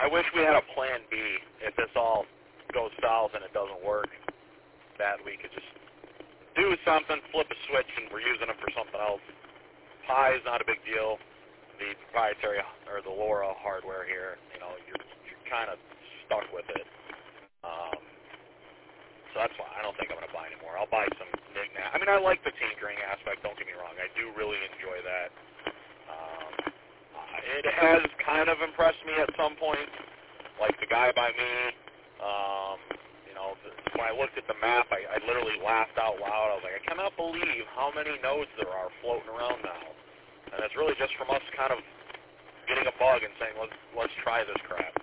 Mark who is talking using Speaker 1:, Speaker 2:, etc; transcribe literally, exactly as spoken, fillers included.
Speaker 1: I wish we had a plan B if this all goes south and it doesn't work, that we could just do something, flip a switch, and we're using them for something else. Pi is not a big deal. The proprietary or the LoRa hardware here, you know, you're, you're kind of stuck with it. Um, so that's why I don't think I'm going to buy anymore. I'll buy some knickknack. I mean, I like the tinkering aspect, don't get me wrong. I do really enjoy that. Um, it has kind of impressed me at some point, like the guy by me. Um, you know, the, when I looked at the map, I, I literally laughed out loud. I was like, I cannot believe how many nodes there are floating around now. And it's really just from us kind of getting a bug and saying, let's let's try this crap.